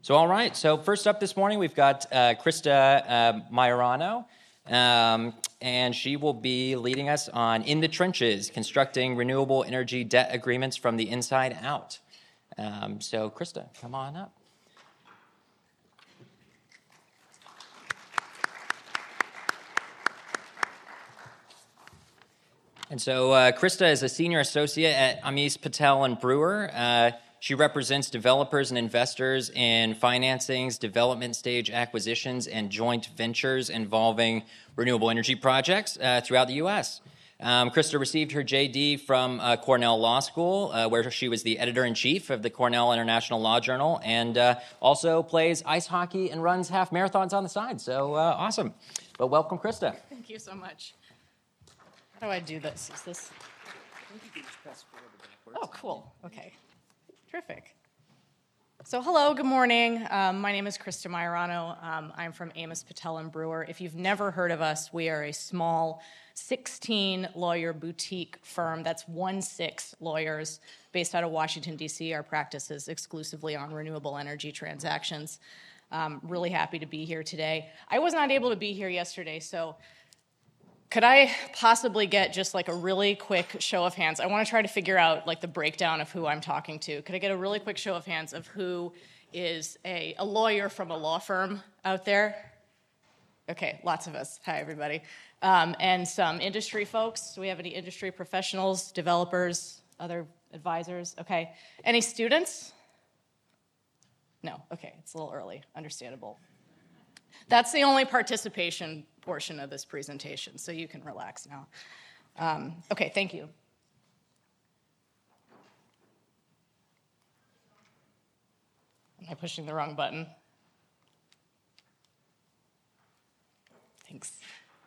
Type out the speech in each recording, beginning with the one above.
All right. So first up this morning, we've got Krista Maiorano, and she will be leading us on In the Trenches, Constructing Renewable Energy Debt Agreements from the Inside Out. So Krista, come on up. And so Krista is a senior associate at Amis Patel and Brewer. She represents developers and investors in financings, development stage acquisitions, and joint ventures involving renewable energy projects throughout the U.S. Krista received her JD from Cornell Law School, where she was the editor-in-chief of the Cornell International Law Journal, and also plays ice hockey and runs half marathons on the side. So awesome. But welcome, Krista. Thank you so much. How do I do this? Is this? Oh, cool. Okay. Terrific. So hello, good morning. My name is Krista Maiorano. I'm from Amis Patel and Brewer. If you've never heard of us, we are a small 16-lawyer boutique firm. That's 16 lawyers based out of Washington, D.C. Our practice is exclusively on renewable energy transactions. Really happy to be here today. I was not able to be here yesterday, so could I possibly get just like a really quick show of hands? I want to try to figure out like the breakdown of who I'm talking to. Could I get a really quick show of hands of who is a lawyer from a law firm out there? Okay, lots of us. Hi, everybody. And some industry folks. Do we have any industry professionals, developers, other advisors? Okay. Any students? No. Okay, it's a little early. Understandable. That's the only participation portion of this presentation, so you can relax now. Okay, thank you. Am I pushing the wrong button? Thanks.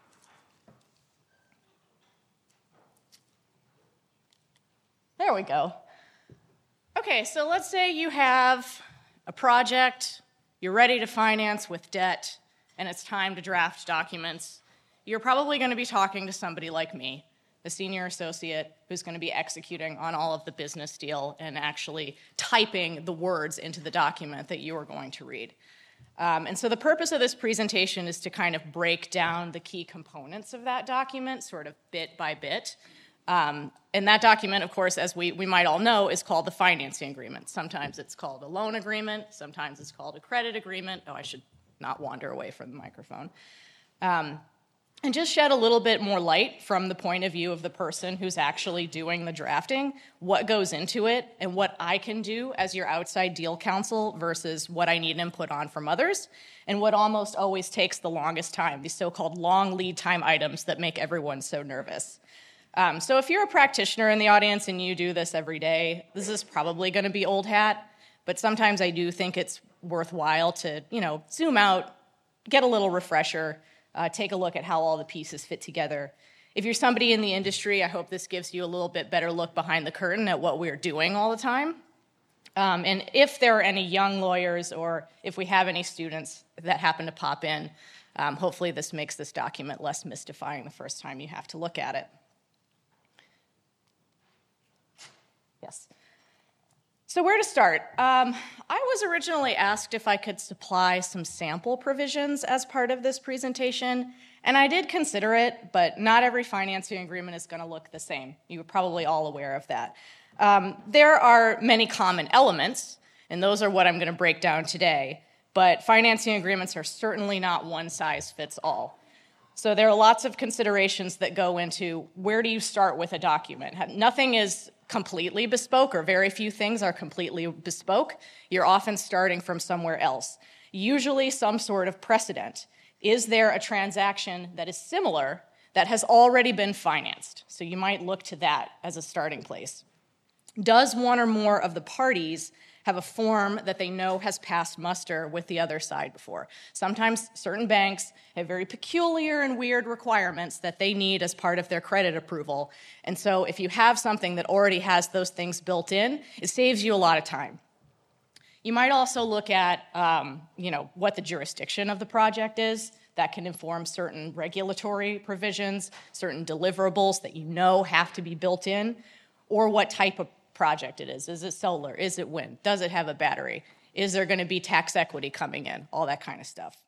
There we go. Okay, so let's say you have a project, you're ready to finance with debt, and it's time to draft documents. You're probably going to be talking to somebody like me, the senior associate who's going to be executing on all of the business deal and actually typing the words into the document that you are going to read. And so the purpose of this presentation is to kind of break down the key components of that document, sort of bit by bit. And that document, of course, as we might all know, is called the financing agreement. Sometimes it's called a loan agreement. Sometimes it's called a credit agreement. Oh, I should not wander away from the microphone. And just shed a little bit more light from the point of view of the person who's actually doing the drafting, what goes into it, and what I can do as your outside deal counsel versus what I need input on from others, and what almost always takes the longest time, these so-called long lead time items that make everyone so nervous. So if you're a practitioner in the audience and you do this every day, this is probably going to be old hat, but sometimes I do think it's worthwhile to, zoom out, get a little refresher, take a look at how all the pieces fit together. If you're somebody in the industry, I hope this gives you a little bit better look behind the curtain at what we're doing all the time. And if there are any young lawyers or if we have any students that happen to pop in, hopefully this makes this document less mystifying the first time you have to look at it. Yes. So where to start? I was originally asked if I could supply some sample provisions as part of this presentation, and I did consider it, but not every financing agreement is going to look the same. You're probably all aware of that. There are many common elements, and those are what I'm going to break down today, but financing agreements are certainly not one size fits all. So there are lots of considerations that go into where do you start with a document. Nothing is completely bespoke, or very few things are completely bespoke. You're often starting from somewhere else. Usually some sort of precedent. Is there a transaction that is similar that has already been financed? So you might look to that as a starting place. Does one or more of the parties have a form that they know has passed muster with the other side before? Sometimes certain banks have very peculiar and weird requirements that they need as part of their credit approval. And so if you have something that already has those things built in, it saves you a lot of time. You might also look at what the jurisdiction of the project is. That can inform certain regulatory provisions, certain deliverables that you know have to be built in, or what type of project it is. Is it solar? Is it wind? Does it have a battery? Is there going to be tax equity coming in? All that kind of stuff.